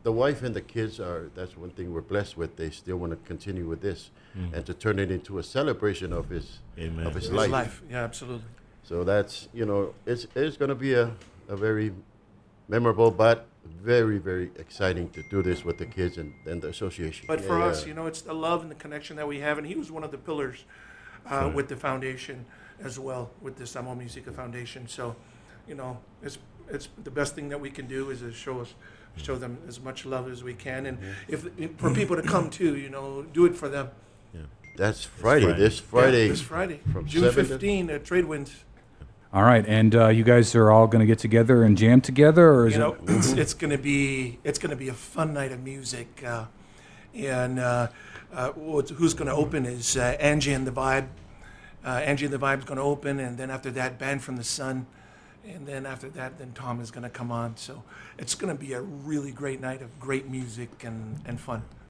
the wife and the kids that's one thing we're blessed with. They still want to continue with this and to turn it into a celebration of his Amen. of his His life. life. Yeah, absolutely. So that's, it's going to be a very memorable but very, very exciting to do this with the kids and the association. But for Yeah, us, yeah. it's the love and the connection that we have, and he was one of the pillars with the foundation as well, with the Samo Musica Foundation. So, it's the best thing that we can do is to show them as much love as we can, and if for people to come too, do it for them. That's Friday. Friday. This Friday. Yeah, this Friday, from June 7 to 15 at Trade Winds. All right, and you guys are all going to get together and jam together, or is You know, it? it's going to be a fun night of music, and who's going to open is Angie and the Vibe. Angie and the Vibe's going to open, and then after that, Band from the Sun, and then after that, then Tom is going to come on. So it's going to be a really great night of great music and fun.